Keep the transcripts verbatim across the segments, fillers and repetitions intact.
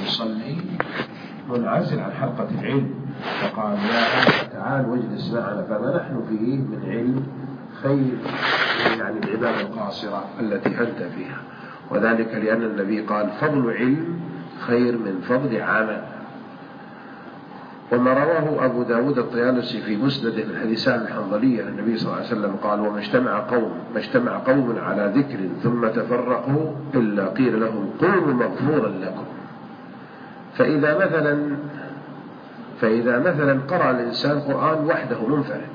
يصلي منعزل عن حلقة العلم، فقال يا هذا تعال واجلس معنا، فما نحن فيه من علم خير يعني العبادة القاصرة التي أنت فيها. وذلك لأن النبي قال فضل علم خير من فضل عمل. وما رواه أبو داود الطيالسي في مسنده من حديث سالم الحنظلية النبي صلى الله عليه وسلم قال وما اجتمع قوم ما اجتمع قوم على ذكر ثم تفرقوا إلا قيل لهم قوموا مغفورا لكم. فإذا مثلا فإذا مثلا قرأ الإنسان قرآن وحده منفرد،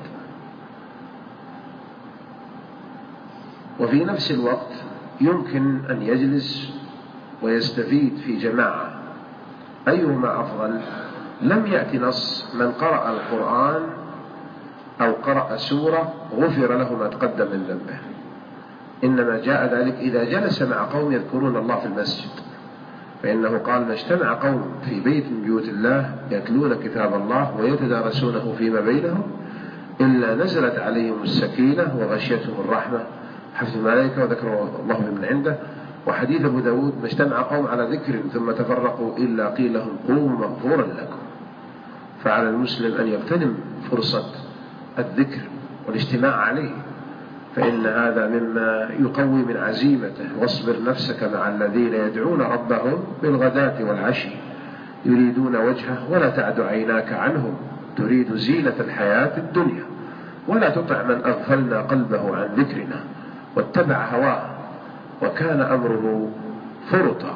وفي نفس الوقت يمكن أن يجلس ويستفيد في جماعة، أيهما أفضل؟ لم يأتي نص من قرأ القرآن أو قرأ سورة غفر له ما تقدم من ذنبه، إنما جاء ذلك إذا جلس مع قوم يذكرون الله في المسجد، فإنه قال ما اجتمع قوم في بيت من بيوت الله يتلون كتاب الله ويتدارسونه فيما بينهم إلا نزلت عليهم السكينة وغشيتهم الرحمة حفظ الملائكة وذكروا الله من عنده. وحديث أبو داود ما اجتمع قوم على ذكر ثم تفرقوا إلا قيل لهم قوموا مغفورا لكم. فعلى المسلم أن يغتنم فرصة الذكر والاجتماع عليه، فإن هذا مما يقوي من عزيمته. واصبر نفسك مع الذين يدعون ربهم بالغداة والعشي يريدون وجهه ولا تعد عيناك عنهم تريد زينة الحياة الدنيا ولا تطع من أغفلنا قلبه عن ذكرنا واتبع هواه وكان أمره فرطا.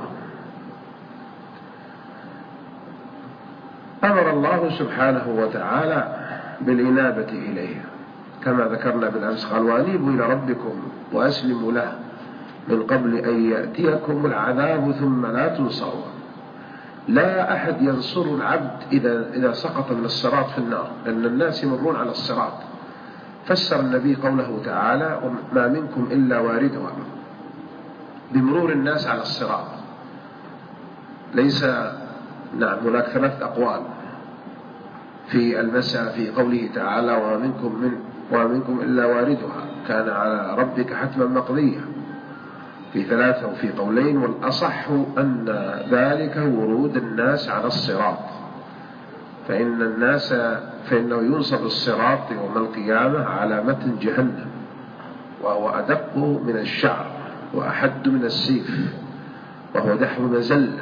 أمر الله سبحانه وتعالى بالإنابة إليه كما ذكرنا بالأمس، قال وأنيبوا إلى ربكم وأسلموا له من قبل أن يأتيكم العذاب ثم لا تنصرون. لا أحد ينصر العبد إذا, إذا سقط من الصراط في النار، لأن الناس يمرون على الصراط. فسر النبي قوله تعالى وما منكم إلا واردها بمرور الناس على الصراط. ليس نعم هناك ثلاث أقوال في المسألة في قوله تعالى ومنكم من ومنكم إلا واردها كان على ربك حتما مقضيا، في ثلاثة وفي قولين، والأصح أن ذلك ورود الناس على الصراط، فإن الناس فإنه ينصب الصراط يوم القيامة على متن جهنم وهو أدق من الشعر وأحد من السيف وهو دحو مزلة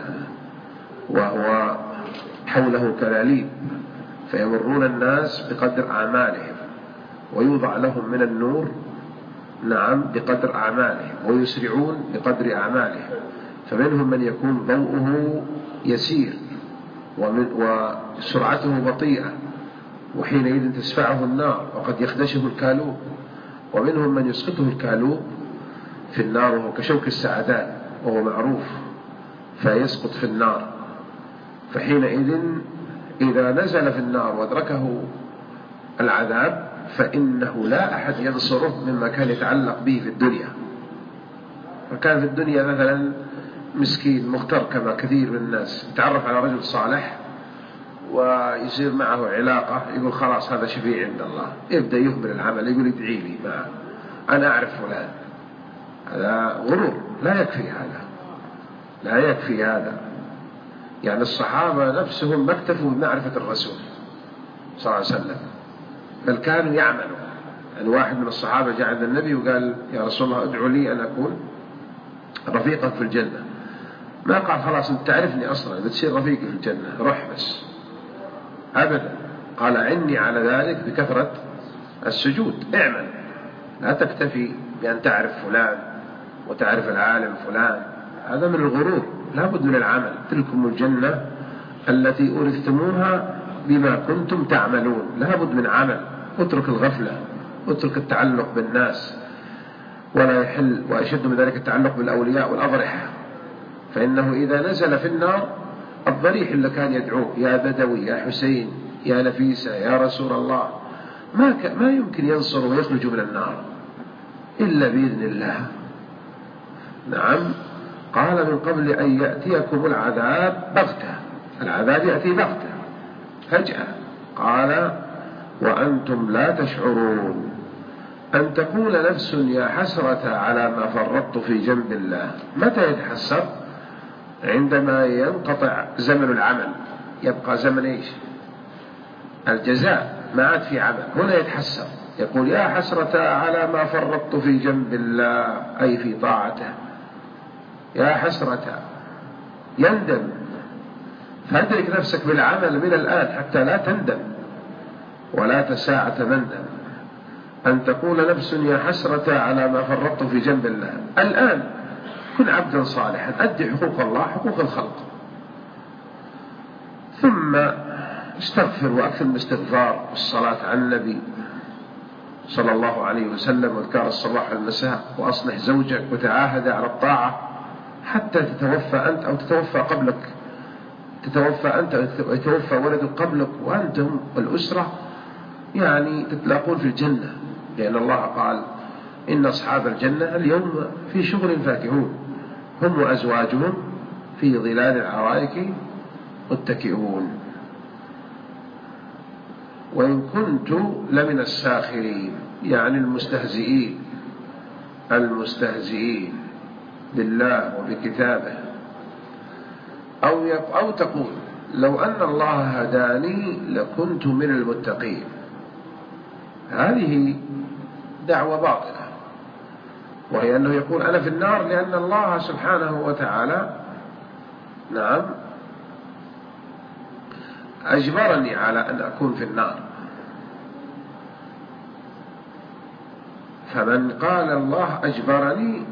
وهو حوله كلاليب، فيمرون الناس بقدر أعمالهم ويوضع لهم من النور نعم بقدر أعمالهم ويسرعون بقدر أعمالهم، فمنهم من يكون ضوءه يسير ومن وسرعته بطيئة وحينئذ تسفعه النار وقد يخدشه الكالوب، ومنهم من يسقطه الكالوب في النار وهو كشوك السعدان وهو معروف فيسقط في النار. فحينئذ إذا نزل في النار وادركه العذاب فإنه لا أحد ينصره مما كان يتعلق به في الدنيا. فكان في الدنيا مثلا مسكين مغتر كما كثير من الناس يتعرف على رجل صالح ويصير معه علاقة يقول خلاص هذا شفيع عند الله، يبدأ يهمل العمل يقول ادعي لي معه أنا أعرف فلان. هذا غرور، لا يكفي هذا، لا يكفي هذا. يعني الصحابة نفسهم ما اكتفوا بمعرفة الرسول صلى الله عليه وسلم بل كانوا يعملوا. يعني واحد من الصحابة جاء عند النبي وقال يا رسول الله ادعو لي أن أكون رفيقا في الجنة. ما قال خلاص أنت تعرفني أصلا بتصير رفيقي في الجنة روح بس، أبدا. قال عني على ذلك بكثرة السجود، اعمل، لا تكتفي بأن تعرف فلان وتعرف العالم فلان، هذا من الغرور. لا بد من العمل، تلكم الجنة التي أورثتموها بما كنتم تعملون. لا بد من عمل، اترك الغفلة، اترك التعلق بالناس، ولا يحل وأشد من ذلك التعلق بالأولياء والأضرحة، فإنه إذا نزل في النار الضريح اللي كان يدعوه يا بدوي يا حسين يا نفيسة يا رسول الله ما, ك... ما يمكن ينصر ويخرج من النار إلا بإذن الله. نعم قال من قبل أن يأتيكم العذاب بغتة، العذاب يأتي بغتة فجأة. قال وأنتم لا تشعرون أن تقول نفس يا حسرة على ما فرطت في جنب الله. متى يتحسر؟ عندما ينقطع زمن العمل يبقى زمن إيش؟ الجزاء، ما عاد في عمل. هنا يتحسر يقول يا حسرة على ما فرطت في جنب الله، أي في طاعته. يا حسرة، يندم، فأدرك نفسك بالعمل من الآن حتى لا تندم ولا تساعة مندم. أن تقول نفس يا حسرة على ما فرطت في جنب الله. الآن كن عبدا صالحا، أدي حقوق الله، حقوق الخلق، ثم استغفر وأكثر من الاستغفار والصلاة على النبي صلى الله عليه وسلم واذكار الصباح والمساء، وأصلح زوجك وتعاهد على الطاعة حتى تتوفى أنت أو تتوفى قبلك، تتوفى أنت ويتوفى ولدك قبلك، وأنتم والأسرة يعني تتلاقون في الجنة، لأن الله قال إن أصحاب الجنة اليوم في شغل فاكهون هم وأزواجهم في ظلال العرائك متكئون. وإن كنت لمن الساخرين، يعني المستهزئين المستهزئين بالله وبكتابه. أو أو تقول لو أن الله هداني لكنت من المتقين. هذه دعوة باطلة، وهي أنه يقول أنا في النار لأن الله سبحانه وتعالى نعم أجبرني على أن أكون في النار. فمن قال الله أجبرني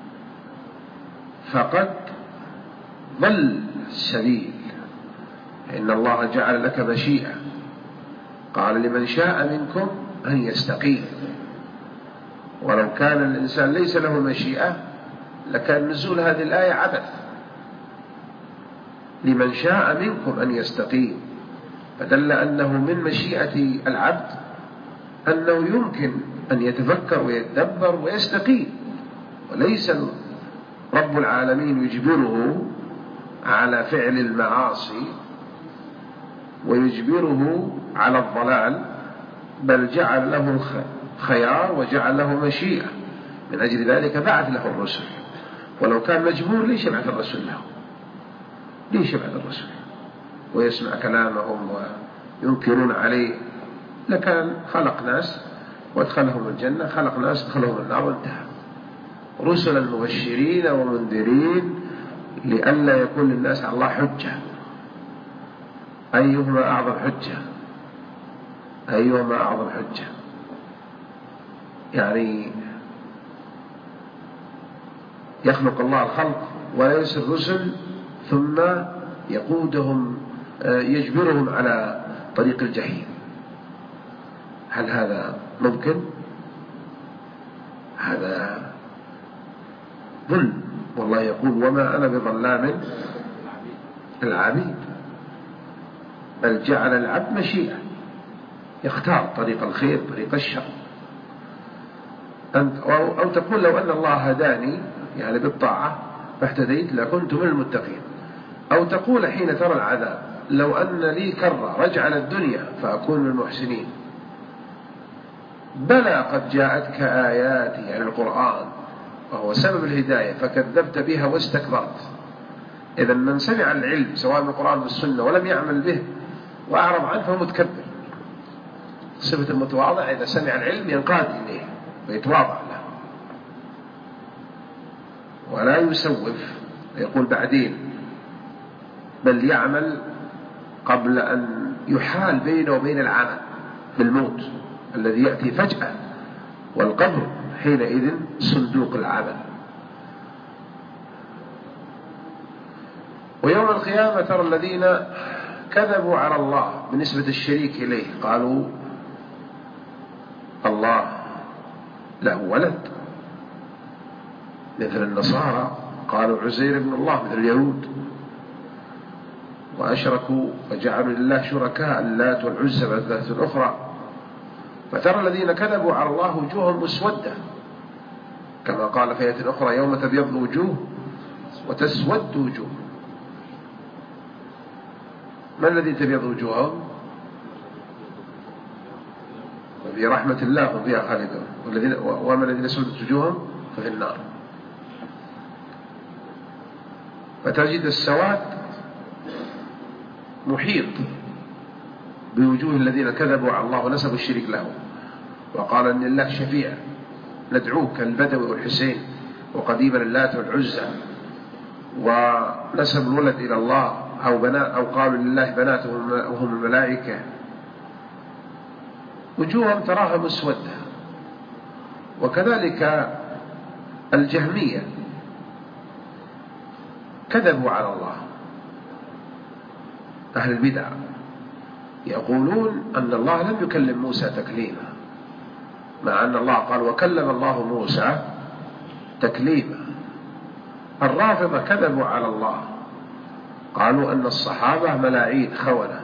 فقد ضل السبيل، إن الله جعل لك مشيئة، قال لمن شاء منكم أن يستقيم. ولو كان الإنسان ليس له مشيئة لكان نزول هذه الآية عبث. لمن شاء منكم أن يستقيم، فدل أنه من مشيئة العبد أنه يمكن أن يتفكر ويتدبر ويستقيم، وليس رب العالمين يجبره على فعل المعاصي ويجبره على الضلال، بل جعل له خيار وجعل له مشيئة. من أجل ذلك بعث له الرسل، ولو كان مجبور ليش يبعث الرسل له؟ ليش يبعث الرسل ويسمع كلامهم وينكرون عليه؟ لكان خلق ناس وادخلهم الجنة، خلق ناس ادخلهم النار وانتهى. رسلا مبشرين ومنذرين لئلا يكون للناس على الله حجة. أيهما أعظم حجة؟ أيهما أعظم حجة؟ يعني يخلق الله الخلق ولا يرسل الرسل ثم يقودهم يجبرهم على طريق الجحيم. هل هذا ممكن؟ هذا ظلم. والله يقول وما أنا بظلام العبيد، بل جعل العبد مشيئة يختار طريق الخير طريق الشر. أو تقول لو أن الله هداني يعني بالطاعة فاهتديت لكنت من المتقين. أو تقول حين ترى العذاب لو أن لي كرة رجع للدنيا فأكون من المحسنين. بلى قد جاءتك آياتي يعني القرآن وهو سبب الهداية فكذبت بها واستكبرت. إذا من سمع العلم سواء من القرآن والسنة ولم يعمل به وأعرض عنه فهو متكبر. صفة المتواضع إذا سمع العلم ينقاد إليه ويتواضع له ولا يسوف يقول بعدين، بل يعمل قبل أن يحال بينه وبين العمل بالموت الذي يأتي فجأة، والقبر حينئذ صندوق العمل. ويوم القيامة ترى الذين كذبوا على الله بنسبة الشريك إليه قالوا الله له ولد، مثل النصارى قالوا عزير ابن الله، مثل اليهود، وأشركوا وجعلوا لله شركاء اللات والعزى والثلاثة الأخرى. فترى الذين كذبوا على الله وجوههم مسودة، كما قال في آية أخرى يوم تبيض وجوه وتسود وجوه. ما الذي تبيض وجوههم؟ في رحمة الله هم فيها خالدون، والذين وما الذين سودت وجوههم ففي النار. فتجد السواد محيط بوجوه الذين كذبوا على الله ونسبوا الشريك له، وقال أن الله شفيع ندعوك البدوي والحسين وقديما اللات والعزى، ونسب الولد إلى الله أو, بنات أو قالوا لله بنات وهم الملائكة. وجوههم تراها مسودة. وكذلك الجهمية كذبوا على الله، أهل البدع يقولون أن الله لم يكلم موسى تكليما، مع أن الله قال وكلم الله موسى تكليما. الرافضة كذبوا على الله، قالوا أن الصحابة ملاعين خونة.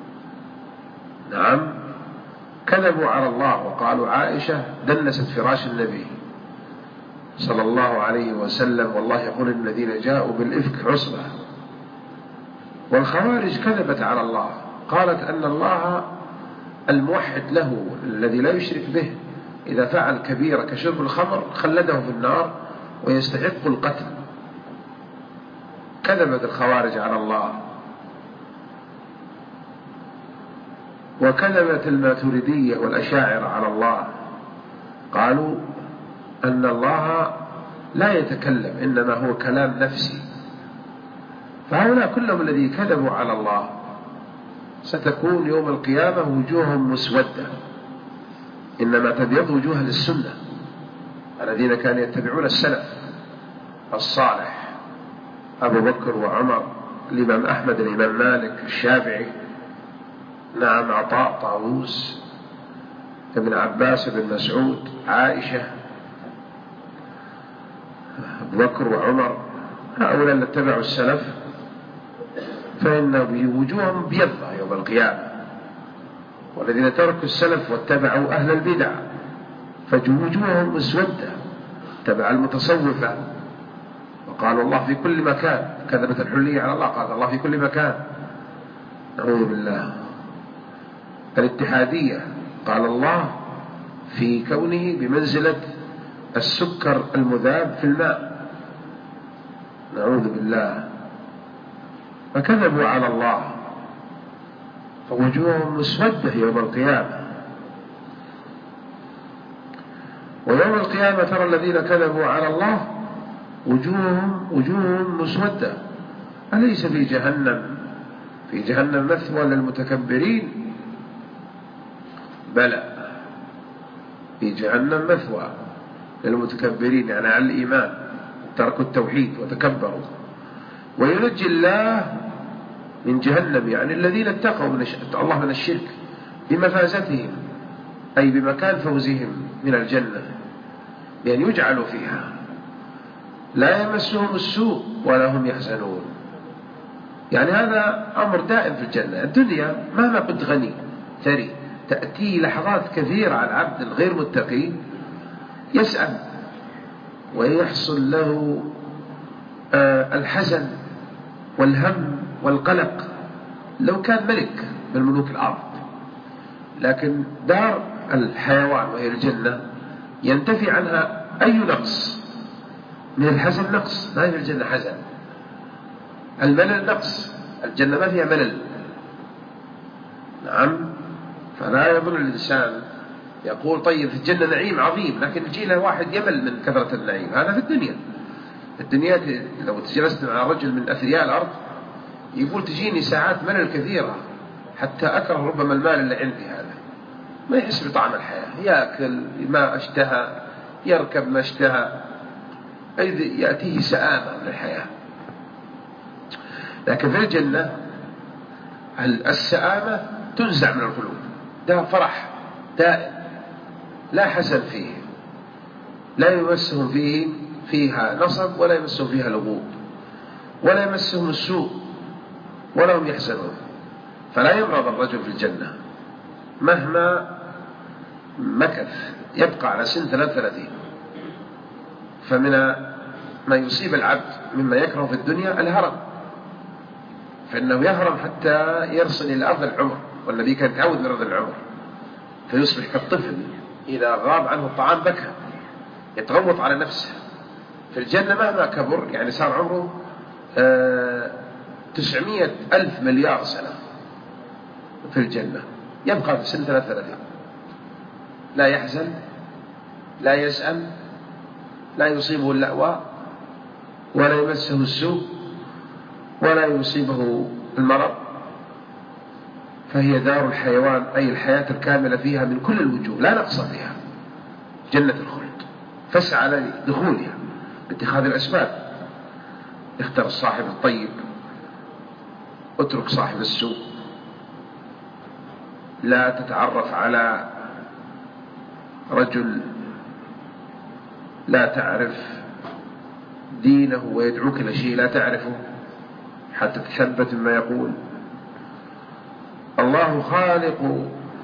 نعم، كذبوا على الله وقالوا عائشة دنست فراش النبي صلى الله عليه وسلم، والله يقول الذين جاءوا بالإفك عصبة. والخوارج كذبت على الله، قالت أن الله الموحد له الذي لا يشرك به إذا فعل كبيرة كشرب الخمر خلده في النار ويستحق القتل. كذبت الخوارج على الله. وكذبت الماتريدية والأشاعرة على الله، قالوا أن الله لا يتكلم إنما هو كلام نفسي. فهؤلاء كلهم الذي كذبوا على الله ستكون يوم القيامة وجوههم مسودة، إنما تبيض وجوه للسنة الذين كانوا يتبعون السلف الصالح، أبو بكر وعمر، الإمام أحمد، الإمام مالك، الشافعي، نعم، عطاء، طاووس، ابن عباس، ابن مسعود، عائشة، أبو بكر وعمر، هؤلاء اللي اتبعوا السلف فإن وجوههم بيضة يوم القيامة. والذين تركوا السلف واتبعوا أهل البدع فوجوههم مسودة، تبع المتصوفة. وقالوا الله في كل مكان، كذبت الحلية على الله، قال الله في كل مكان، نعوذ بالله. الاتحادية قال الله في كونه بمنزلة السكر المذاب في الماء، نعوذ بالله. فكذبوا على الله فوجوههم مسودة يوم القيامة. ويوم القيامة ترى الذين كذبوا على الله وجوههم وجوههم مسودة. أليس في جهنم في جهنم مثوى للمتكبرين؟ بلى، في جهنم مثوى للمتكبرين، يعني على الإيمان تركوا التوحيد وتكبروا. وينجي الله من جهنم يعني الذين اتقوا من الله من الشرك بمفازتهم، أي بمكان فوزهم من الجنة، بأن يجعلوا فيها لا يمسهم السوء ولا هم يحزنون. يعني هذا أمر دائم في الجنة. الدنيا مهما كنت غني ثري تأتي لحظات كثيرة على العبد الغير متقي يسأل ويحصل له الحزن والهم والقلق لو كان ملك من ملوك الأرض. لكن دار الحيوان وهي الجنة ينتفي عنها أي نقص من الحزن. نقص ما في الجنة حزن، الملل نقص، الجنة ما فيها ملل. نعم، فلا يظن الإنسان يقول طيب في الجنة نعيم عظيم لكن يجي له واحد يمل من كثرة النعيم. هذا في الدنيا. الدنيا لو تجلست مع رجل من أثرياء الأرض يقول تجيني ساعات ملل كثيرة حتى أكره ربما المال اللي عندي هذا، ما يحس بطعم الحياة، يأكل ما اشتهى، يركب ما اشتهى، يأتيه سآمة من الحياة. لكن في الجنة السآمة تنزع من القلوب، ده فرح دائم لا حزن فيه، لا يمسهم فيه فيها نصب ولا يمسهم فيها لغوب ولا يمسهم السوء ولا هم يحزنون. فلا يمرض الرجل في الجنة مهما مكث، يبقى على سن ثلاث ثلاثين. فمن ما يصيب العبد مما يكره في الدنيا الهرم، فإنه يهرم حتى يرسل إلى أرض العمر، والنبي كان يتعود من أرض العمر فيصبح كالطفل إذا غاب عنه الطعام بكى، يتغوط على نفسه. في الجنة مهما كبر يعني صار عمره تسعمائة ألف مليار سنة في الجنة، يبقى في سن ثلاث ثلاثين، لا يحزن، لا يسأم، لا يصيبه اللأواء، ولا يمسه السوء، ولا يصيبه المرض، فهي دار الحيوان، أي الحياة الكاملة فيها من كل الوجوه، لا نقص فيها، جنة الخلد. فاسعى لدخولها باتخاذ الأسباب، اختر الصاحب الطيب، اترك صاحب السوء، لا تتعرف على رجل لا تعرف دينه ويدعوك إلى شيء لا تعرفه حتى تثبت مما يقول. الله خالق،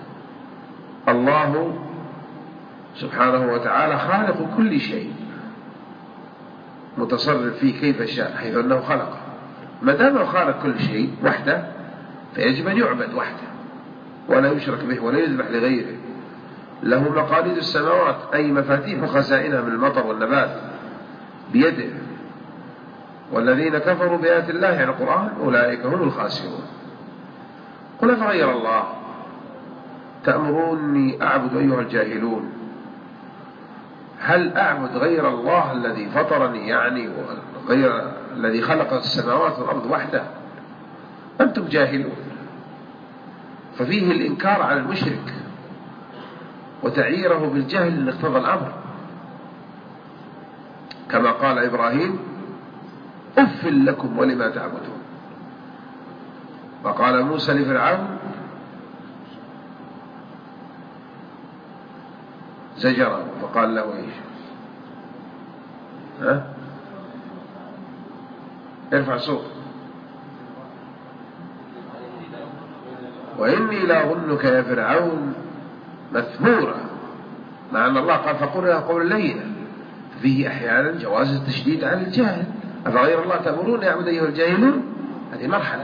الله سبحانه وتعالى خالق كل شيء، متصرف فيه كيف شاء، حيث أنه خلقه. ما دام خالق كل شيء وحده فيجب أن يعبد وحده ولا يشرك به ولا يذبح لغيره. له مقاليد السماوات، أي مفاتيح خزائنها من المطر والنبات بيده. والذين كفروا بآيات الله يعني القرآن أولئك هم الخاسرون. قل أفغير الله تأمروني أعبد أيها الجاهلون؟ هل أعبد غير الله الذي فطرني يعني، وغير الذي خلق السماوات والأرض وحده؟ أنتم جاهلون. ففيه الإنكار على المشرك وتعييره بالجهل اللي اقتضى الأمر، كما قال إبراهيم أف لكم ولما تعبدون. وقال موسى لفرعون زجره فقال له ايش؟ ها؟ ارفع صوت. وإني لأظنك يا فرعون مثبورا، مع أن الله قال فقل له قول لينا، فيه أحيانا جواز التشديد على الجاهل. أفغير الله تأمرون يعبد أيها الجاهلون؟ هذه مرحلة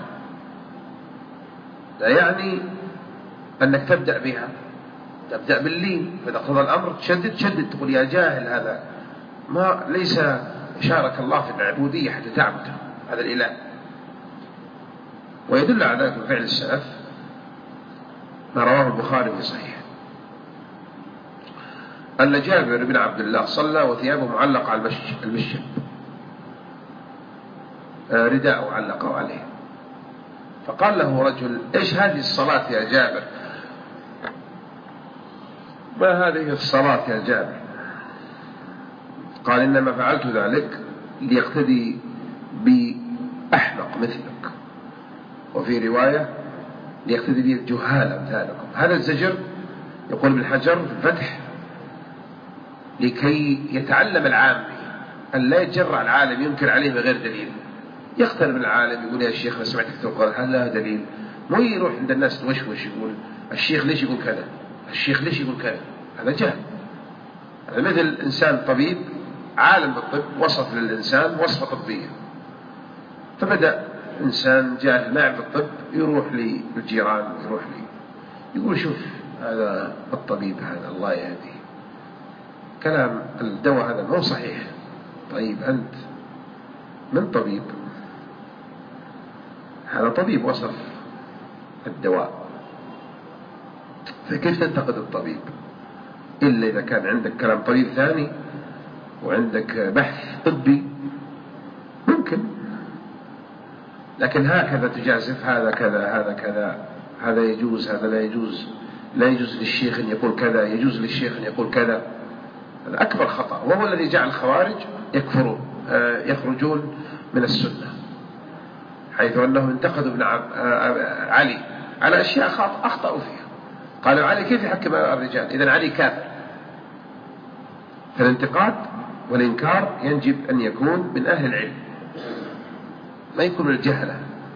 لا يعني أنك تبدأ بها، تبدأ باللين، فإذا اقتضى الأمر تشدد تشدد، تقول يا جاهل هذا ما ليس شارك الله في العبودية حتى تعبده هذا الإله. ويدل على ذلك فعل السلف ما رواه البخاري في صحيح أن جابر بن عبد الله صلى وثيابه معلقة على المشجب، رداءه علقه عليه، فقال له رجل إيش هذه الصلاة يا جابر؟ ما هذه الصلاة يا جابر؟ قال إنما فعلت ذلك ليقتدي بأحمق مثلك، وفي رواية ليقتدي بي الجهال أمثالكم. هذا الزجر يقول ابن حجر في الفتح لكي يتعلم العامي أن لا يتجرع العالم ينكر عليه بغير دليل. يقترب العالم يقول يا شيخ أنا سمعتك تقول هل لا دليل؟ مو يروح عند الناس توشوش يقول الشيخ ليش يقول كذا، الشيخ ليش يقول كذا، هذا جهل. هذا مثل إنسان طبيب عالم بالطب وصف للإنسان وصفة طبية، فبدأ إنسان جاهل ما يعرف الطب يروح للجيران ويروح لي يقول شوف هذا الطبيب هذا الله يهديه كلام الدواء هذا مو صحيح. طيب أنت من طبيب؟ هذا طبيب وصف الدواء، فكيف تنتقد الطبيب إلا إذا كان عندك كلام طبيب ثاني وعندك بحث طبي ممكن، لكن هكذا تجازف هذا كذا هذا كذا هذا يجوز هذا لا يجوز، لا يجوز للشيخ أن يقول كذا يجوز للشيخ أن يقول كذا. هذا أكبر خطأ، وهو الذي جعل الخوارج يكفرون يخرجون من السنة، حيث أنهم انتقدوا ابن علي على أشياء أخطأوا فيها. قالوا علي كيف يحكم الرجال؟ إذن علي كافر. فالانتقاد والإنكار يجب أن يكون من أهل العلم، ما يكون من الجهلة.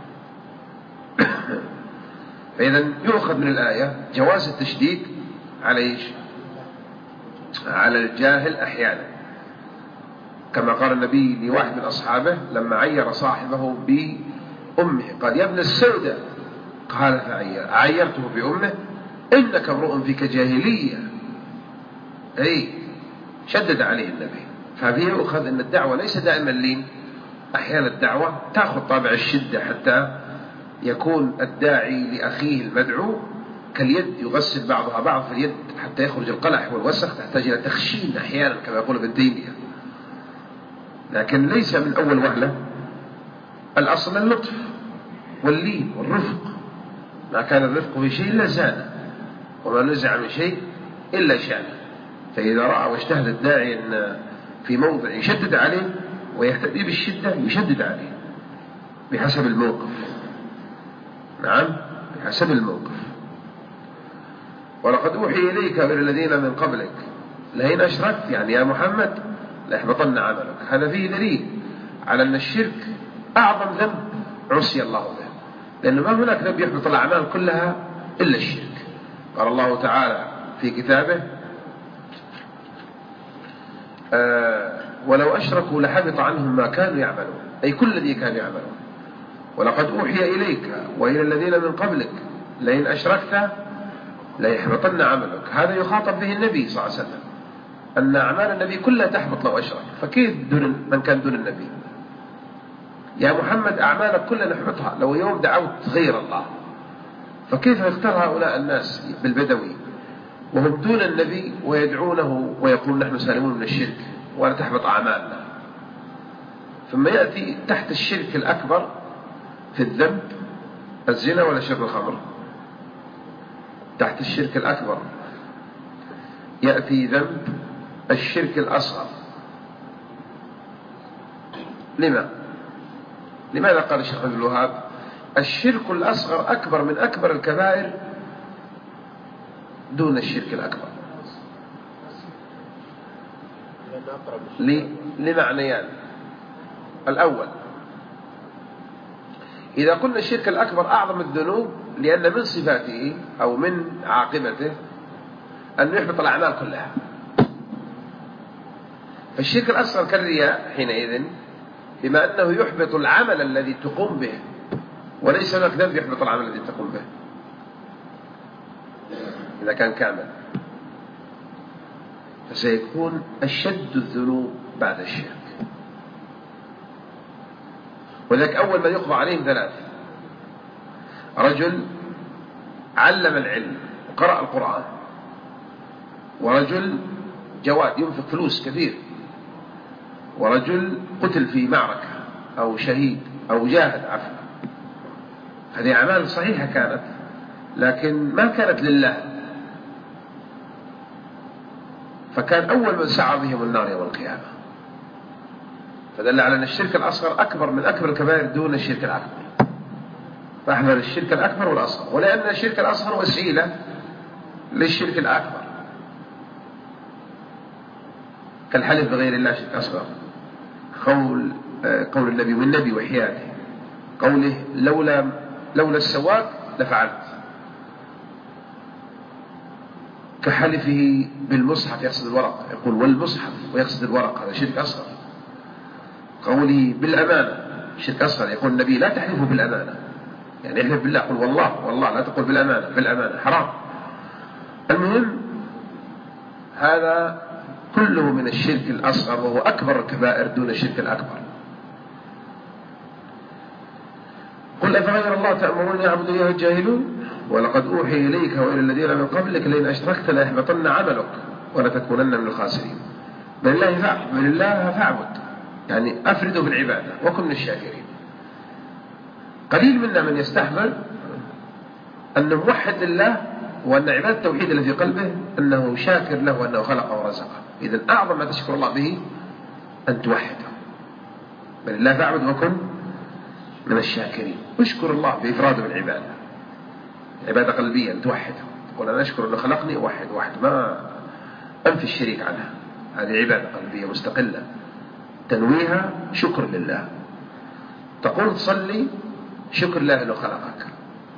فإذا يؤخذ من الآية جواز التشديد على إيش؟ على الجاهل أحيانا، كما قال النبي لواحد من أصحابه لما عير صاحبه بأمه قال يا ابن السودة، قال فعير عيرته بأمه إنك امرؤ فيك جاهلية، أي شدد عليه النبي. ففيه يؤخذ أن الدعوة ليس دائما لين، أحيانا الدعوة تأخذ طابع الشدة حتى يكون الداعي لأخيه المدعو كاليد يغسل بعضها بعض في اليد حتى يخرج القلح والوسخ، تحتاج إلى تخشين أحيانا كما يقول ابن تيمية. لكن ليس من أول وهلة، الأصل اللطف واللين والرفق، ما كان الرفق في شيء إلا زانه، وما نزع من شيء إلا شانه. فإذا رأى واجتهد الداعي أن في موضع يشدد عليه ويهتدي بالشدة يشدد عليه بحسب الموقف. نعم، بحسب الموقف. ولقد أوحي إليك وإلى الذين من قبلك لئن أشركت، يعني يا محمد، ليحبطن عملك. هذا فيه دليل على أن الشرك أعظم ذنب عصي الله به، لأنه ما هناك ذنب يحبط الأعمال كلها إلا الشرك. قال الله تعالى في كتابه: آه ولو أشركوا لحبط عنهم ما كانوا يعملون، أي كل الذي كانوا يعملون. ولقد أوحي إليك وإلى الذين من قبلك لئن أشركت ليحبطن عملك. هذا يخاطب به النبي صلى الله عليه وسلم، أن أعمال النبي كلها تحبط لو أشرك، فكيف دون من كان دون النبي؟ يا محمد أعمالك كلها نحبطها لو يوم دعوت غير الله، فكيف يختار هؤلاء الناس بالبدوي وهم دون النبي ويدعونه ويقولون نحن سالمون من الشرك ولا تحبط أعمالنا؟ ثم يأتي تحت الشرك الأكبر في الذنب الزنا ولا شرب الخمر؟ تحت الشرك الأكبر يأتي ذنب الشرك الأصغر. لما؟ لماذا قال الشيخ عبد الوهاب الشرك الأصغر أكبر من أكبر الكبائر دون الشرك الأكبر؟ لمعنيان. الأول، إذا قلنا الشرك الأكبر أعظم الذنوب لأن من صفاته أو من عاقبته أنه يحبط الأعمال كلها. فالشرك الأصغر كالرياء حينئذ، بما أنه يحبط العمل الذي تقوم به، وليس هناك ذنب يحبط العمل الذي تقوم به إذا كان كامل، فسيكون أشد الذنوب بعد الشرك. وذلك أول من يقضى عليهم ثلاث: رجل علم العلم وقرأ القرآن، ورجل جواد ينفق فلوس كثير، ورجل قتل في معركة أو شهيد أو جاهد عفوا. هذه أعمال صحيحة كانت، لكن ما كانت لله، فكان أول من سعى بهم النار يوم القيامة. فدل على أن الشرك الأصغر أكبر من أكبر الكبائر دون الشرك الأكبر. فاحذر الشرك الأكبر والأصغر، ولأن الشرك الأصغر وسيلة للشرك الأكبر، كالحلف بغير الله شرك أصغر. قول قول النبي والنبي وحياته، قوله لولا لولا السواك لفعلت، كحلفه بالمصحف يقصد الورق، يقول والمصحف ويقصد الورق، هذا شرك أصغر. قوله بالأمانة شرك أصغر، يقول النبي لا تحلفوا بالأمانة، يعني احلف بالله، قل والله والله، لا تقول بالأمانة، بالأمانة حرام. المهم هذا كله من الشرك الأصغر، وهو أكبر الكبائر دون الشرك الأكبر. قل أفغير الله تأمروني أعبد أيها الجاهلون ولقد أوحي إليك وإلى الذين من قبلك لئن أشركت ليحبطن عملك ولتكونن من الخاسرين. بل الله فاعبد، بل الله فاعبد، يعني أفرده بالعبادة وكن من الشاكرين. قليل منا من يستحضر أنه موحد لله، وأن عبادة التوحيد اللي في قلبه أنه شاكر له وأنه خلقه ورزقه. إذن أعظم ما تشكر الله به أن توحده. بل الله فاعبد وكن من الشاكرين. اشكر الله بإفراده بالعبادة، عبادة قلبية، أن توحده، تقول أنا أشكر أنه خلقني أوحد واحد، ما أنفي الشريك عنها. هذه عبادة قلبية مستقلة تنويها شكر لله. تقول تصلي شكر الله أنه خلقك،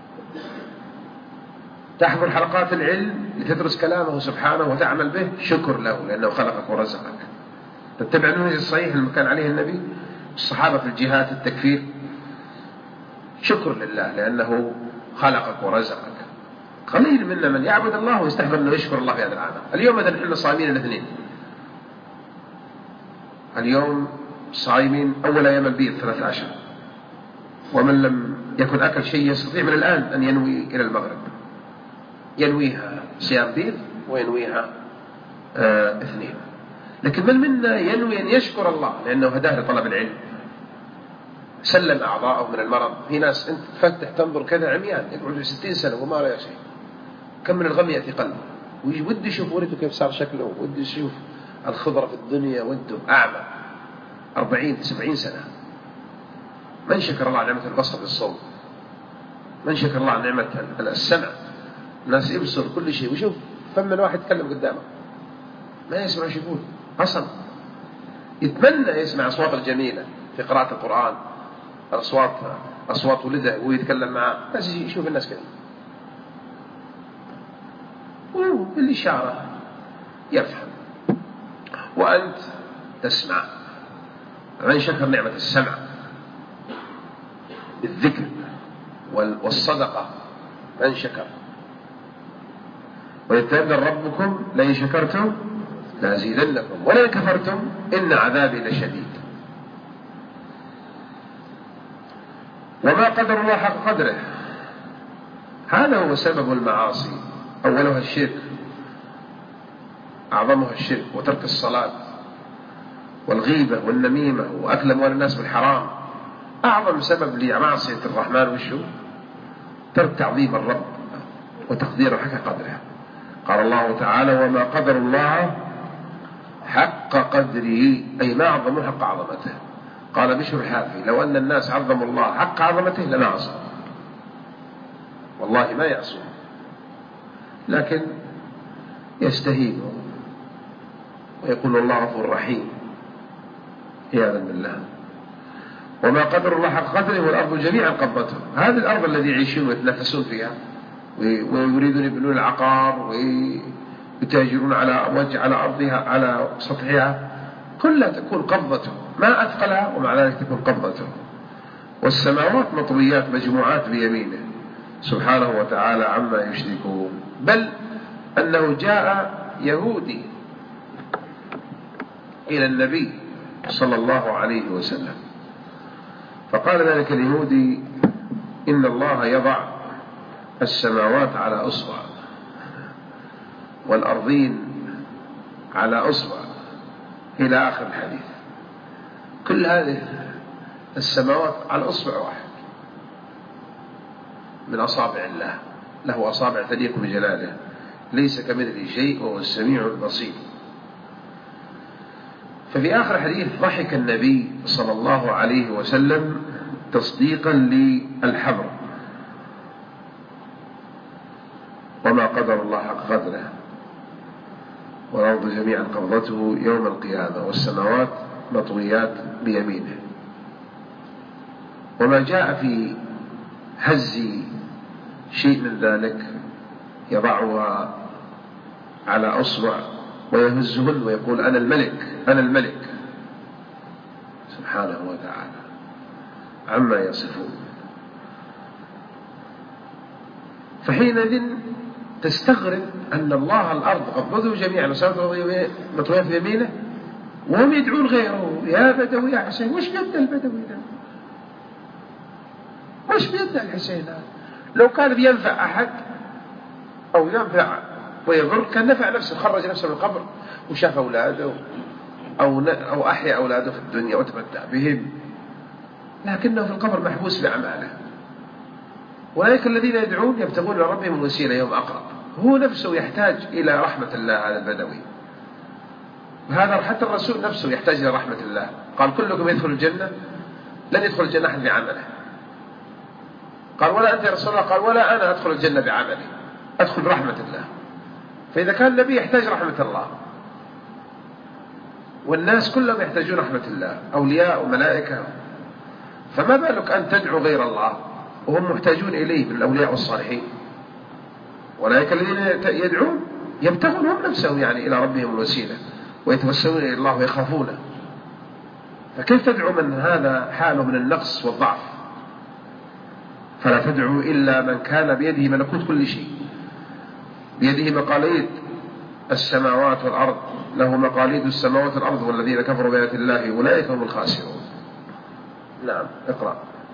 تحضر حلقات العلم لتدرس كلامه سبحانه وتعمل به شكر له لأنه خلقك ورزقك. تتبع النهج الصحيح اللي كان عليه النبي الصحابة في الجهاد في التكفير شكر لله لأنه خلقك ورزقك. قليل منا من يعبد الله ويستحضر أنه يشكر الله في هذا العالم. اليوم مثلا احنا صايمين الاثنين، اليوم صائمين أول أيام البيض ثلاثة عشر، ومن لم يكن أكل شيء يستطيع من الآن أن ينوي إلى المغرب، ينويها صيام بيض وينويها آه اثنين. لكن من منا ينوي أن يشكر الله لأنه هداه لطلب العلم، سلم أعضاءه من المرض. في ناس أنت تفتح تنظر كذا عميان يقعد ستين سنة وما رأى شيء، كم من الغم يأتي قلبه ودي يشوف ولده كيف صار شكله، ودي يشوف الخضرة في الدنيا، وده أعمى أربعين سبعين سنة. من شكر الله على نعمة البصر بالصوم، من شكر الله على نعمة السمع، الناس يبصر كل شيء ويشوف فم الواحد يتكلم قدامه ما يسمع ايش يقول أصلا، يتمنى يسمع أصوات الجميلة في قراءة القرآن، أصوات أصوات ولده ويتكلم معه، بس يشوف الناس كذا وبالإشارة يفهم. وأنت تسمع. من شكر نعمة السمع بالذكر والصدقة من شكر. ويتذكر ربكم لئن شكرتم لأزيدنكم ولئن كفرتم إن عذابي لشديد. وما قدر الله حق قدره، هذا هو سبب المعاصي. أولها الشرك، أعظمها الشرك، وترك الصلاة والغيبة والنميمة وأكل أموال الناس بالحرام. أعظم سبب لمعصية الرحمن وشو؟ ترك تعظيم الرب وتقديره حق قدره. قال الله تعالى وما قدر الله حق قدره، أي ما عظموا حق عظمته. قال بشر الحافي لو أن الناس عظموا الله حق عظمته لما عصوا، والله ما يعصوا، لكن يستهينوا ويقول الله غفور رحيم عياذا بالله. وما قدر الله حق قدره والأرض جميعا قبضته. هذه الأرض الذي يعيشون ويتنافسون فيها ويريدون يبنون العقار ويتاجرون على وجه على أرضها على سطحها، كلها تكون قبضته، ما أثقلها ومع ذلك تكون قبضته. والسماوات مطويات مجموعات بيمينه سبحانه وتعالى عما يشركون. بل أنه جاء يهودي إلى النبي صلى الله عليه وسلم فقال ذلك اليهودي إن الله يضع السماوات على أصبع والأرضين على أصبع إلى آخر الحديث. كل هذه السماوات على أصبع واحد من أصابع الله، له أصابع تليق بجلاله، ليس كمثله شيء وهو السميع البصير. ففي آخر الحديث ضحك النبي صلى الله عليه وسلم تصديقا للحبر وما قدر الله حق قدره والأرض جميعا قبضته يوم القيامة والسماوات مطويات بيمينه. وما جاء في هز شيء من ذلك يضعها على أصبع ويهزهن ويقول أنا الملك أنا الملك سبحانه وتعالى عما يصفون. فحينئذ تستغرب أن الله الأرض قبضته جميعا وسماوات مطويات بيمينه وهم يدعون غيره يا بدوي يا حسين. وش بيد البدوي ده؟ وش بيد الحسين هذا؟ لو كان بينفع أحد أو ينفع ويضر كان نفع نفسه، خرج نفسه من القبر وشاف أولاده أو, أو أحيا أولاده في الدنيا وتمتع بهم، لكنه في القبر محبوس بأعماله. أولئك الذين يدعون يبتغون إلى ربهم الوسيلة يوم أقرب. هو نفسه يحتاج إلى رحمة الله هذا البدوي، وهذا حتى الرسول نفسه يحتاج إلى رحمة الله. قال كلكم يدخل الجنة، لن يدخل الجنة أحد بعمله. قال ولا أنت يا رسول الله؟ قال ولا أنا أدخل الجنة بعملي، أدخل برحمة الله. فإذا كان النبي يحتاج رحمة الله والناس كلهم يحتاجون رحمة الله، أولياء وملائكة، فما بالك أن تدعو غير الله وهم محتاجون إليه من الأولياء والصالحين. أولئك الذين يدعون يبتغون هم نفسهم يعني إلى ربهم الوسيلة ويتوسلون إلى الله ويخافونه، فكيف تدعو من هذا حاله من النقص والضعف؟ فلا تدعو إلا من كان بيده ملكوت كل شيء، بيده مقاليد السماوات والأرض له مقاليد السماوات والأرض والذين كفروا بآيات الله أولئك هم الخاسرون. نعم اقرأ.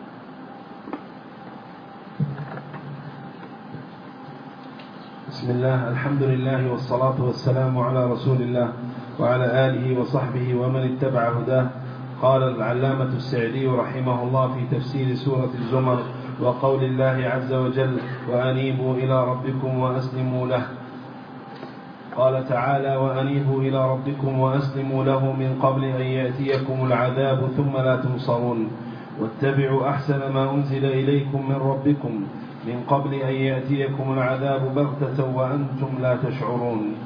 بسم الله، الحمد لله والصلاة والسلام على رسول الله وعلى آله وصحبه ومن اتبع هداه. قال العلامة السعدي رحمه الله في تفسير سورة الزمر وقول الله عز وجل: وأنيبوا إلى ربكم وأسلموا له. قال تعالى: وأنيبوا إلى ربكم وأسلموا له من قبل أن يأتيكم العذاب ثم لا تنصرون، واتبعوا أحسن ما أنزل إليكم من ربكم من قبل أن يأتيكم العذاب بغتة وأنتم لا تشعرون.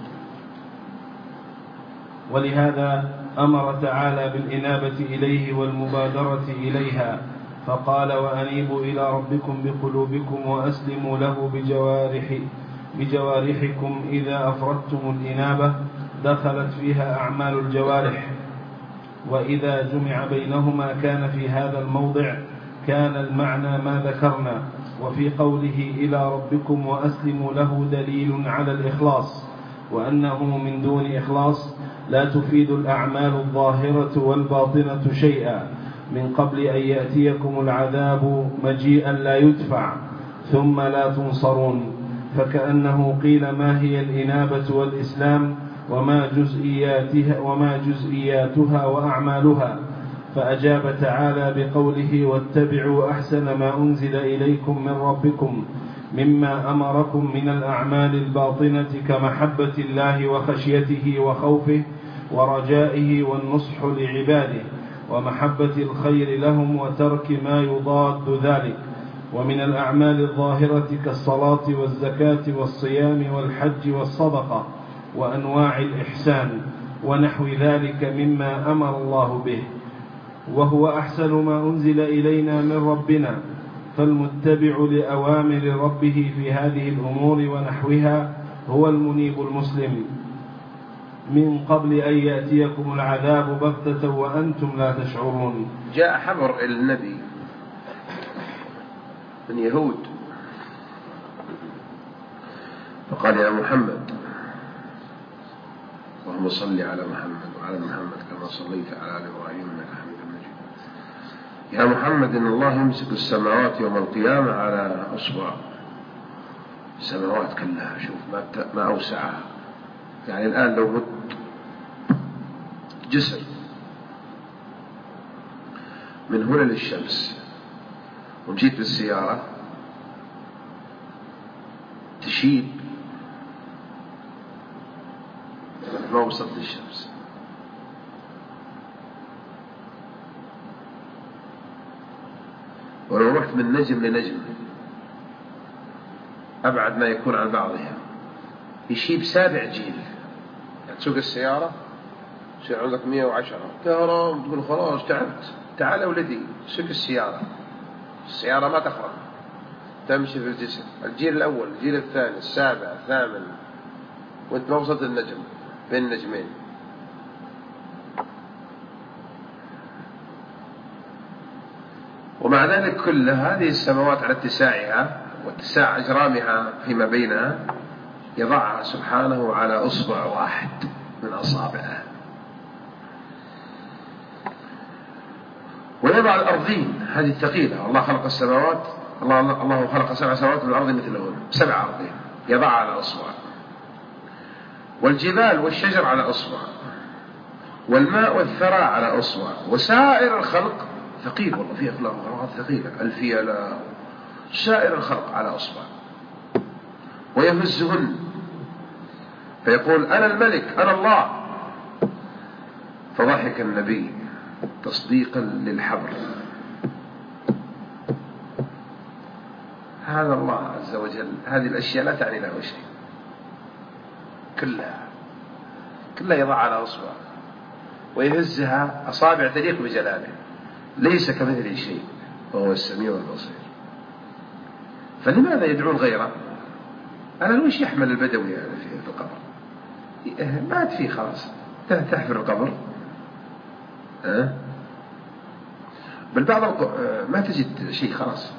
ولهذا أمر تعالى بالإنابة إليه والمبادرة إليها، فقال: وأنيبوا إلى ربكم بقلوبكم وأسلموا له بجوارح بجوارحكم. إذا أفردتم الإنابة دخلت فيها أعمال الجوارح، وإذا جمع بينهما كان في هذا الموضع كان المعنى ما ذكرنا. وفي قوله إلى ربكم وأسلموا له دليل على الإخلاص، وأنه من دون إخلاص لا تفيد الأعمال الظاهرة والباطنة شيئا من قبل أن يأتيكم العذاب مجيئا لا يدفع ثم لا تنصرون. فكأنه قيل: ما هي الإنابة والإسلام وما جزئياتها, وما جزئياتها وأعمالها؟ فأجاب تعالى بقوله: واتبعوا أحسن ما أنزل إليكم من ربكم مما أمركم من الأعمال الباطنة كمحبة الله وخشيته وخوفه ورجائه والنصح لعباده ومحبة الخير لهم وترك ما يضاد ذلك. ومن الأعمال الظاهرة كالصلاة والزكاة والصيام والحج والصدقة وأنواع الإحسان ونحو ذلك مما أمر الله به، وهو أحسن ما أنزل إلينا من ربنا. فالمتبع لأوامر ربه في هذه الأمور ونحوها هو المنيب المسلم من قبل أن يأتيكم العذاب بغتة وأنتم لا تشعرون. جاء حبر النبي من يهود فقال: يا محمد، اللهم صل على محمد وعلى محمد كما صليت على آل إبراهيم إنك حميد مجيد. يا محمد، إن الله يمسك السماوات يوم القيامة على أصبع. السماوات كلها، شوف ما, ما أوسعها. يعني الآن لو مت جسر من هنا للشمس ومشيت بالسيارة تشيب ما وصلت للشمس. ولو رحت من نجم لنجم أبعد ما يكون عن بعضها يشيب سابع جيل. يعني تسوق السيارة يصير عندك مية وعشرة تهرم تقول خلاص تعبت، تعال ولدي سوق السيارة. السيارة ما تخرج، تمشي في الجسم. الجيل الأول، الجيل الثاني، السابع، الثامن، وانت ما وصلت النجم بين النجمين. ومع ذلك كل هذه السماوات على اتساعها واتساع أجرامها فيما بينها يضعها سبحانه على أصبع واحد من أصابعه. ويضع الأرضين هذه الثقيلة. الله خلق السماوات، الله, الله خلق سبع سماوات والأرض مثلهن، سبع أرضين يضع على أصبع. والجبال والشجر على أصبع، والماء والثرى على أصبع، وسائر الخلق ثقيل. والله في أخلاق ثقيلة، الفيلة، سائر الخلق على أصبع. ويهزهن فيقول: أنا الملك، أنا الله. فضحك النبي تصديقا للحبر. هذا الله عز وجل، هذه الأشياء لا تعني له شيء، كلها كلها يضع على أصبع ويهزها أصابع تليق بجلاله، ليس كمثله شيء وهو السميع البصير. فلماذا يدعون غيره؟ أنا وش يحمل البدوي يعني في القبر؟ مات فيه خلاص، تحفر القبر. أه؟ بل بعض ما تجد شيء خلاص،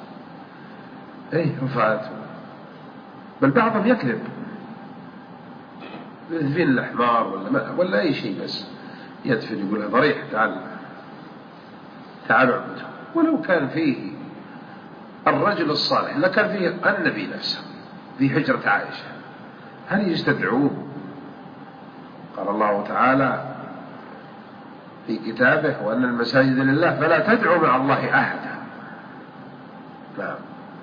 ايه رفعت. بل بعضهم يكذب يدفن الحمار ولا, ولا أي شيء، بس يدفن يقول له ضريح تعال تعال اعبده. ولو كان فيه الرجل الصالح لكان فيه النبي نفسه في حجرة عائشة، هل يستدعوه؟ قال الله تعالى في كتابه وأن المساجد لله فلا تدعوا مع الله أحدا. نعم.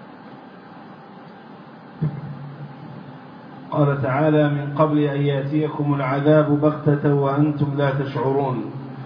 قال تعالى من قبل أن يأتيكم العذاب بغتة وأنتم لا تشعرون.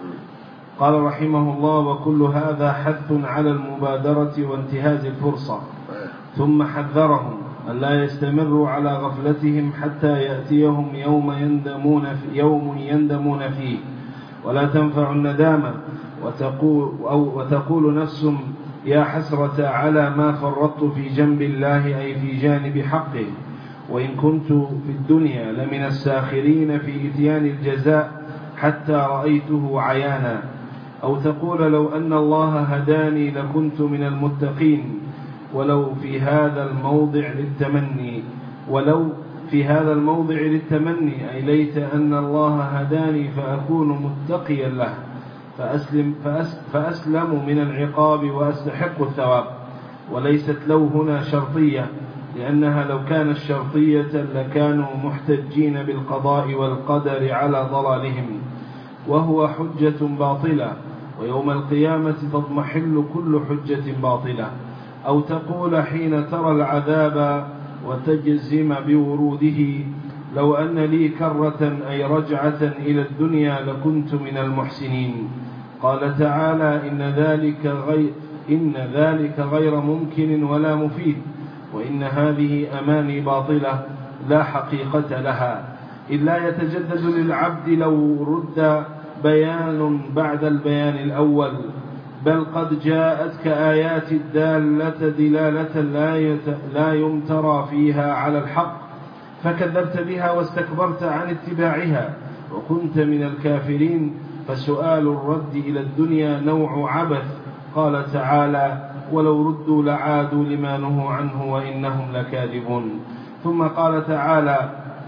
قال رحمه الله وكل هذا حث على المبادرة وانتهاز الفرصة، ثم حذرهم أن لا يستمروا على غفلتهم حتى يأتيهم يوم يندمون, في يوم يندمون فيه ولا تنفع الندامة، وتقول, أو وتقول نفس يا حسرة على ما فرطت في جنب الله أي في جانب حقه، وإن كنت في الدنيا لمن الساخرين في إتيان الجزاء حتى رأيته عيانا. أو تقول لو أن الله هداني لكنت من المتقين، ولو في هذا الموضع للتمني ولو في هذا الموضع للتمني أي ليت أن الله هداني فأكون متقيا له فأسلم, فأس فأسلم من العقاب وأستحق الثواب. وليست لو هنا شرطية، لأنها لو كانت شرطية لكانوا محتجين بالقضاء والقدر على ضلالهم، وهو حجة باطلة، ويوم القيامة تضمحل كل حجة باطلة. أو تقول حين ترى العذاب وتجزم بوروده لو أن لي كرة أي رجعة إلى الدنيا لكنت من المحسنين. قال تعالى إن ذلك غير, إن ذلك غير ممكن ولا مفيد، وإن هذه أماني باطلة لا حقيقة لها، إلا يتجدد للعبد لو رد بيان بعد البيان الأول، بل قد جاءتك آيات الدالة دلالة لا يمترى فيها على الحق فكذبت بها واستكبرت عن اتباعها وكنت من الكافرين، فسؤال الرد إلى الدنيا نوع عبث. قال تعالى ولو ردوا لعادوا لما نهوا عنه وإنهم لكاذبون. ثم قال تعالى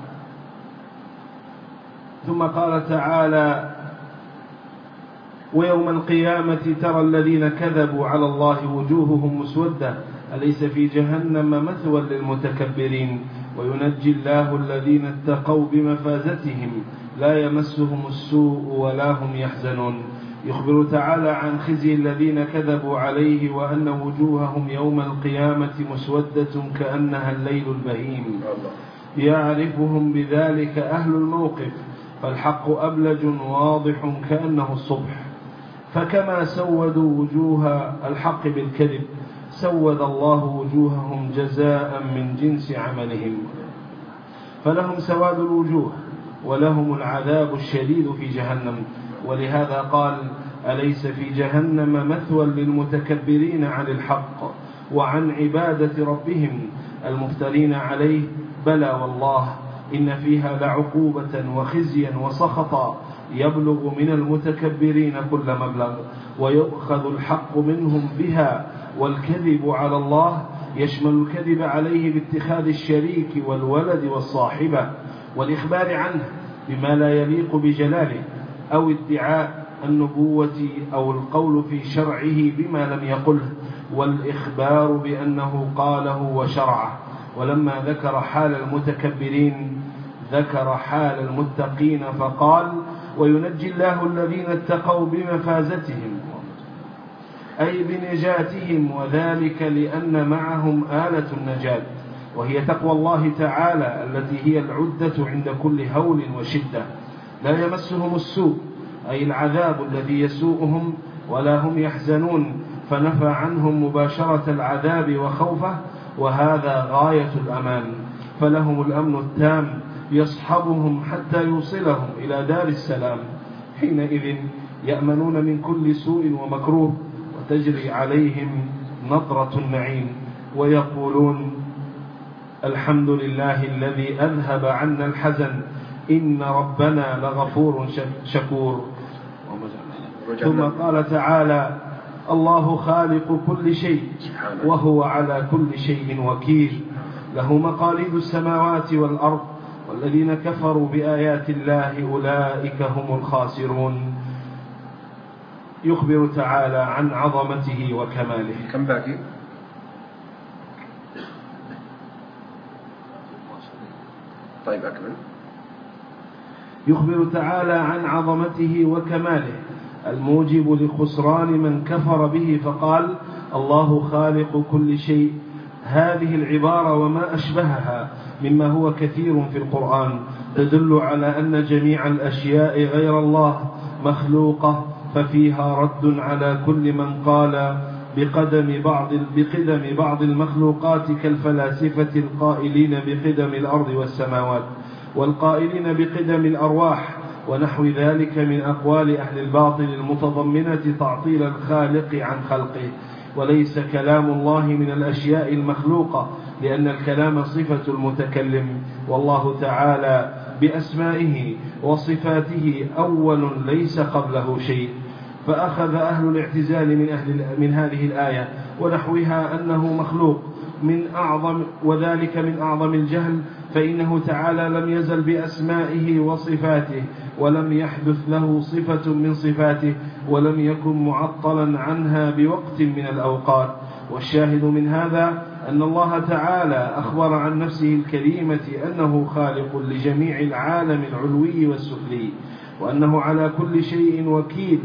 ثم قال تعالى ويوم القيامة ترى الذين كذبوا على الله وجوههم مسودة أليس في جهنم مثوى للمتكبرين، وينجي الله الذين اتقوا بمفازتهم لا يمسهم السوء ولا هم يحزنون. يخبر تعالى عن خزي الذين كذبوا عليه وأن وجوههم يوم القيامة مسودة كأنها الليل البهيم، يعرفهم بذلك أهل الموقف، فالحق أبلج واضح كأنه الصبح. فكما سودوا وجوه الحق بالكذب سود الله وجوههم جزاء من جنس عملهم، فلهم سواد الوجوه ولهم العذاب الشديد في جهنم. ولهذا قال أليس في جهنم مثوى للمتكبرين عن الحق وعن عبادة ربهم المفترين عليه؟ بلى والله إن فيها لعقوبة وخزيا وسخطا يبلغ من المتكبرين كل مبلغ، ويؤخذ الحق منهم بها. والكذب على الله يشمل الكذب عليه باتخاذ الشريك والولد والصاحبة والإخبار عنه بما لا يليق بجلاله، أو ادعاء النبوة أو القول في شرعه بما لم يقله، والإخبار بأنه قاله وشرعه. ولما ذكر حال المتكبرين ذكر حال المتقين فقال وينجي الله الذين اتقوا بمفازتهم أي بنجاتهم، وذلك لأن معهم آلة النجاة وهي تقوى الله تعالى التي هي العدة عند كل هول وشدة. لا يمسهم السوء أي العذاب الذي يسوءهم ولا هم يحزنون، فنفى عنهم مباشرة العذاب وخوفه، وهذا غاية الأمان. فلهم الأمن التام يصحبهم حتى يوصلهم إلى دار السلام، حينئذ يأمنون من كل سوء ومكروه وتجري عليهم نظرة النعيم، ويقولون الحمد لله الذي أذهب عنا الحزن إن ربنا لغفور شكور. ثم قال تعالى الله خالق كل شيء وهو على كل شيء وكيل، له مقاليد السماوات والأرض الذين كفروا بآيات الله أولئك هم الخاسرون. يخبر تعالى عن عظمته وكماله. كم باقي؟ طيب أكمل. يخبر تعالى عن عظمته وكماله الموجب لخسران من كفر به فقال: الله خالق كل شيء. هذه العبارة وما أشبهها مما هو كثير في القرآن تدل على أن جميع الأشياء غير الله مخلوقة، ففيها رد على كل من قال بقدم بعض بقدم بعض المخلوقات كالفلاسفة القائلين بقدم الأرض والسماوات، والقائلين بقدم الأرواح ونحو ذلك من أقوال أهل الباطل المتضمنة تعطيل الخالق عن خلقه. وليس كلام الله من الأشياء المخلوقة، لأن الكلام صفة المتكلم، والله تعالى بأسمائه وصفاته أول ليس قبله شيء. فأخذ أهل الاعتزال من, أهل من هذه الآية ونحوها أنه مخلوق من أعظم، وذلك من أعظم الجهل، فإنه تعالى لم يزل بأسمائه وصفاته، ولم يحدث له صفة من صفاته، ولم يكن معطلا عنها بوقت من الأوقات. والشاهد من هذا أن الله تعالى أخبر عن نفسه الكريمة أنه خالق لجميع العالم العلوي والسفلي، وأنه على كل شيء وكيل.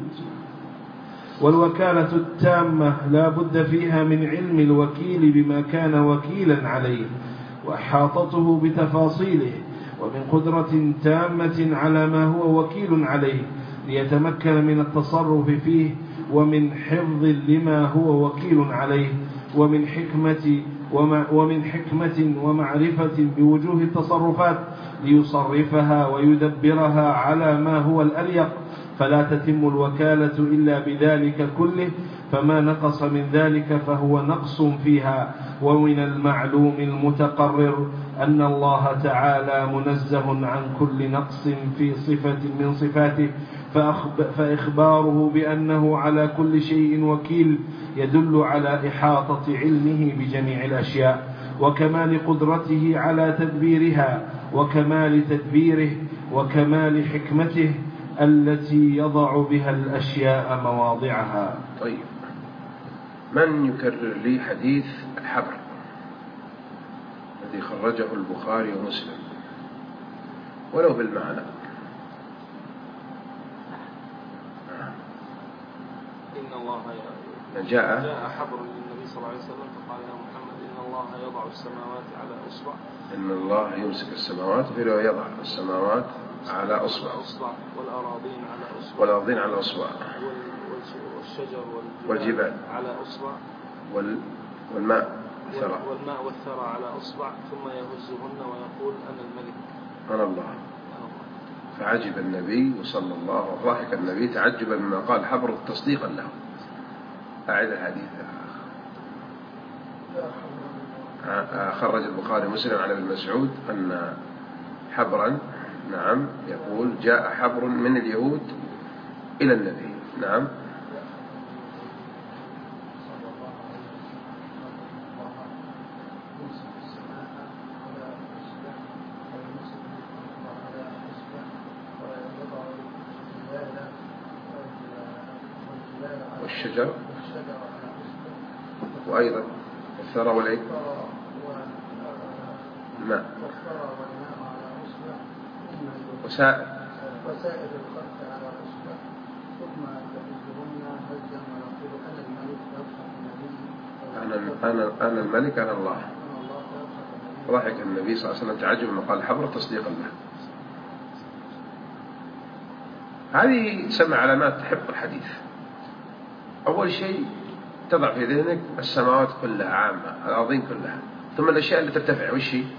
والوكالة التامة لا بد فيها من علم الوكيل بما كان وكيلا عليه وإحاطته بتفاصيله، ومن قدرة تامة على ما هو وكيل عليه ليتمكن من التصرف فيه، ومن حفظ لما هو وكيل عليه، ومن حكمة ومن حكمة ومعرفة بوجوه التصرفات ليصرفها ويدبرها على ما هو الأليق. فلا تتم الوكالة إلا بذلك كله، فما نقص من ذلك فهو نقص فيها. ومن المعلوم المتقرر أن الله تعالى منزه عن كل نقص في صفة من صفاته، فإخباره بأنه على كل شيء وكيل يدل على إحاطة علمه بجميع الأشياء، وكمال قدرته على تدبيرها، وكمال تدبيره، وكمال حكمته التي يضع بها الأشياء مواضعها. طيب، من يكرر لي حديث الحبر الذي خرجه البخاري ومسلم ولو بالمعنى؟ إن الله جاء جاء حبر للنبي صلى الله عليه وسلم فقال يا محمد إن الله يضع السماوات على أصبع. إن الله يمسك السماوات، في رواية يضع السماوات على أصبع، والأراضين على أصبع، والأراضين على أصبع، والشجر والجبال على أصبع، والماء والثرى والماء والثرى على أصبع، ثم يهزهن ويقول أنا الملك أنا الله. فعجب النبي صلى الله عليه وسلم، ضحك النبي تعجبا مما قال حبر تصديقا له. أعد الحديث. خرج البخاري مسلم عن ابن مسعود أن حبرا، نعم، يقول جاء حبر من اليهود إلى النبي، نعم، والشجر وأيضا الثرى والعين الماء وسائر وسائر الخلق على أصبع، ثم يهزهن هزا ويقول أنا الملك يضحك النبي أنا أنا الملك أنا الله. ضحك النبي صلى الله عليه وسلم تعجب من قال حبر تصديقا له. هذه سمع علامات تحب الحديث. أول شيء تضع في ذهنك السماوات كلها عامة، الأرضين كلها، ثم الأشياء اللي ترتفع وش هي؟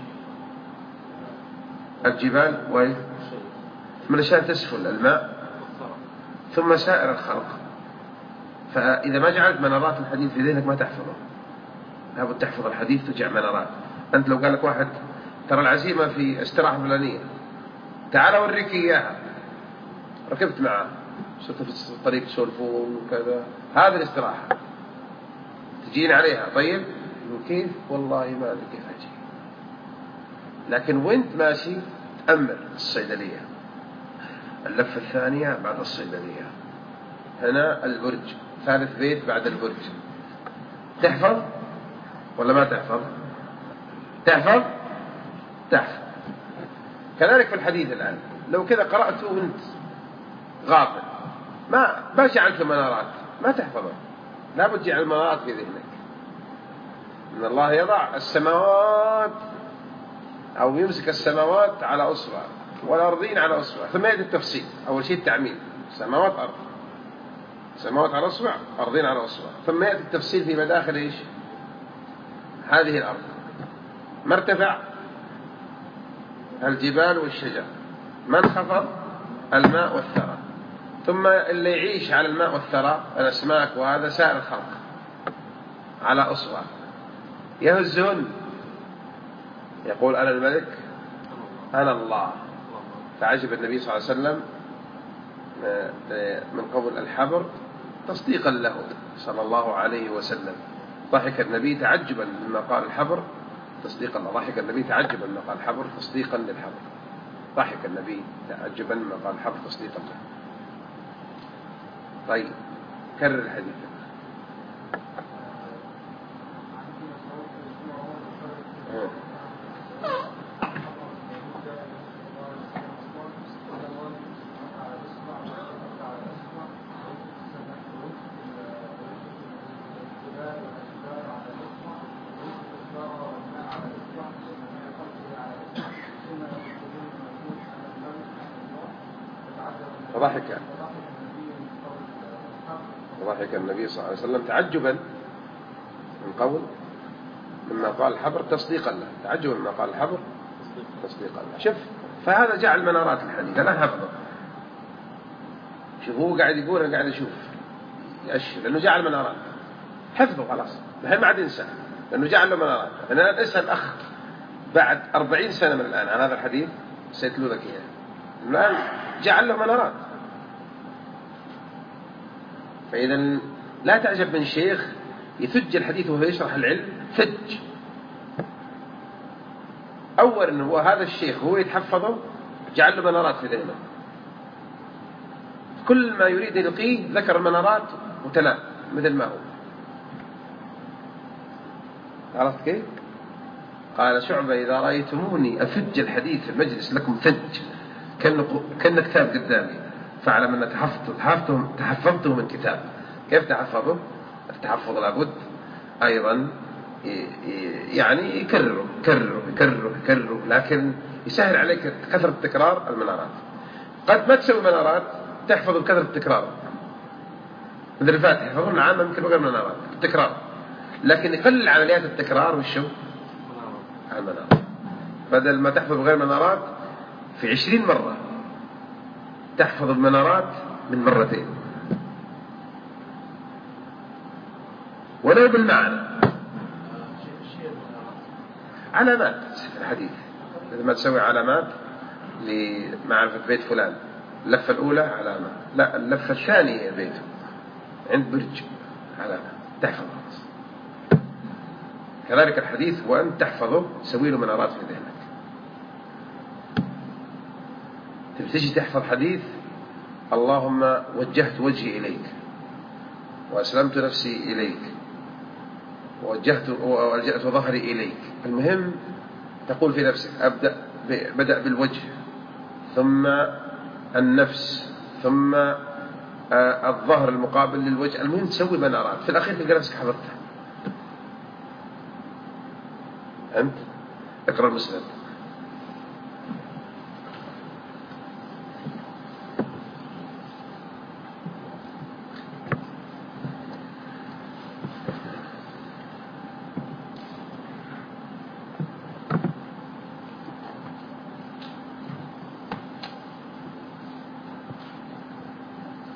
الجبال، وين؟ ثم الأشياء تسفل، الماء، ثم سائر الخلق. فإذا ما جعلت منارات الحديث في ذهنك ما تحفظه. لابد تحفظ الحديث وتجعل منارات. أنت لو قال لك واحد ترى العزيمة في استراحة فلانية، تعال أوريك إياها، ركبت معه صرت في الطريق تسولفون وكذا، هذه الاستراحة تجين عليها. طيب كيف؟ والله ما أدري كيف أجي، لكن وانت ماشي تأمل الصيدلية، اللفة الثانية بعد الصيدلية، هنا البرج، ثالث بيت بعد البرج. تحفظ ولا ما تحفظ؟ تحفظ تحفظ. كذلك في الحديث الآن لو كذا قرأته وانت غافل ما ما جعلت منارات ما تحفظه، لا بد تجعل المنارات في ذهنك. إن الله يضع السماوات أو يمسك السماوات على أصبع والأرضين على أصبع، ثم يأتي التفصيل. أول شيء التعميم، سماوات أرض، سماوات على أصبع، أرضين على أصبع، ثم يأتي التفصيل في مداخل إيش هذه الأرض. ما ارتفع الجبال والشجر، ما انخفض الماء والثرى، ثم اللي يعيش على الماء والثرى الأسماك وهذا سائر الخلق على أصبع يهزون يقول أنا الملك أنا الله. فعجب النبي صلى الله عليه وسلم من قول الحبر تصديقا له صلى الله عليه وسلم. ضحك النبي تعجبا مما قال الحبر تصديقا له، ضحك النبي تعجبا مما قال الحبر تصديقا للحبر، ضحك النبي تعجبا مما قال الحبر تصديقا له. طيب كرر الحديث. فضحك فضحك النبي صلى الله عليه وسلم تعجبا من قول مما قال الحبر تصديقا له، تعجبا مما قال الحبر تصديقا له. شوف، فهذا جعل منارات الحديث. أنا حفظه، شوف هو قاعد يقول أنا قاعد أشوف يأشر لأنه جعل منارات، حفظه خلاص الحين ما عاد ينسى لأنه جعل له منارات. أنا أسأل أخ بعد أربعين سنة من الآن عن هذا الحديث سيتلو لك إياه، الآن جعل له منارات. فإذا لا تعجب من شيخ يثج الحديث وهو يشرح العلم ثج. أول أنه هو هذا الشيخ هو يتحفظه جعل له منارات في ذهنه، كل ما يريد يلقيه ذكر المنارات وتلا مثل ما هو. عرفت كيف؟ قال شعبة إذا رأيتموني أثج الحديث في المجلس لكم ثج كأن كتاب قدامي، فاعلم أن تحفظته تحفظته من كتاب. كيف تحفظه؟ التحفظ لابد أيضا يعني يكرره يكرره يكرره يكرره، لكن يسهل عليك كثرة تكرار المنارات. قد ما تسوي منارات تحفظ بكثرة التكرار، مثل الفاتحة يحفظون عامة يمكن بغير منارات التكرار، لكن يقلل عمليات التكرار والشو المنارات. بدل ما تحفظ بغير منارات في عشرين مرة تحفظ المنارات من مرتين ولو بالمعنى. علامات في الحديث مثل ما تسوي علامات لمعرفة بيت فلان، اللفة الأولى علامة، لا اللفة الثانية بيته عند برج علامة تحفظ. كذلك الحديث وأن تحفظه تسوي له منارات في ذهنك. تبتجي تحفظ حديث اللهم وجهت وجهي إليك وأسلمت نفسي إليك ووجهت وألجأت ظهري إليك. المهم تقول في نفسك أبدأ بدأ بالوجه ثم النفس ثم الظهر المقابل للوجه. المهم تسوي منارات، في الأخير تلقى نفسك حفظتها. فهمت؟ اقرأ المسند.